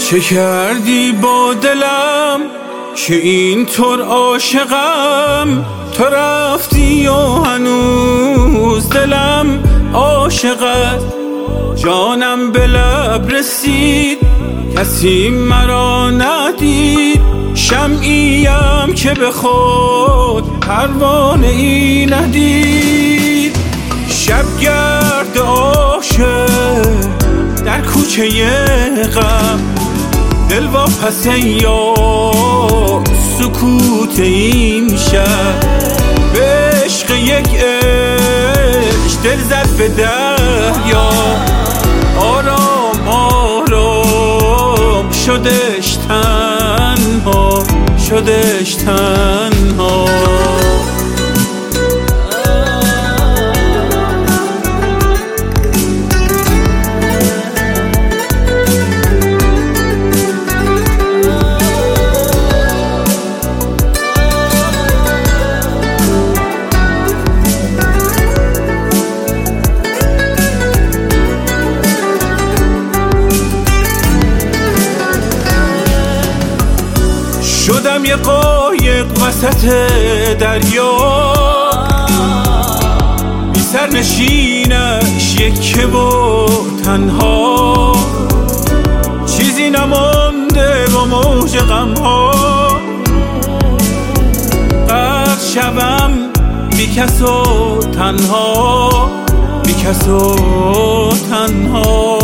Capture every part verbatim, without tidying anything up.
چه کردی با دلم که اینطور عاشقم؟ تو رفتی و هنوز دلم عاشقت. جانم به لب رسید کسی مرا ندید، شمعیم که به خود پروانه ای ندید. شبگرد عاشق در کوچه غم، دل واپس یا سکوت این شب. به عشق یک عشق دل زد به دریا، آرام آرام شدش تنها، شدش تنها. شدم یه قایق وسط دریا، بی سر نشینش یکه و تنها. چیزی نمانده و موج غمها، غرق شوم بی کس و تنها، بی کس و تنها.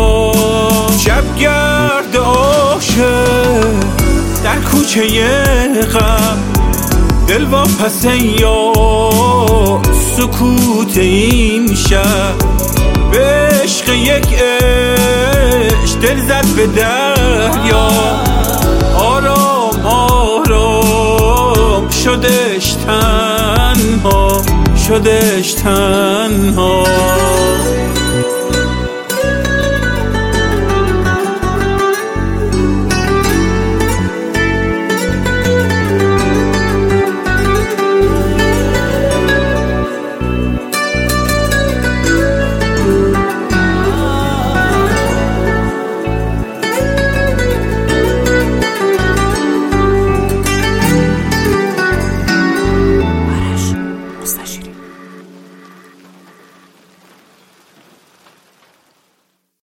شبگرد عاشق در کوچه غم، دل واپس یا سکوت این شب. به عشق یک عشق دل زد به دریا، آرام آرام شدش تنها، شدش تنها.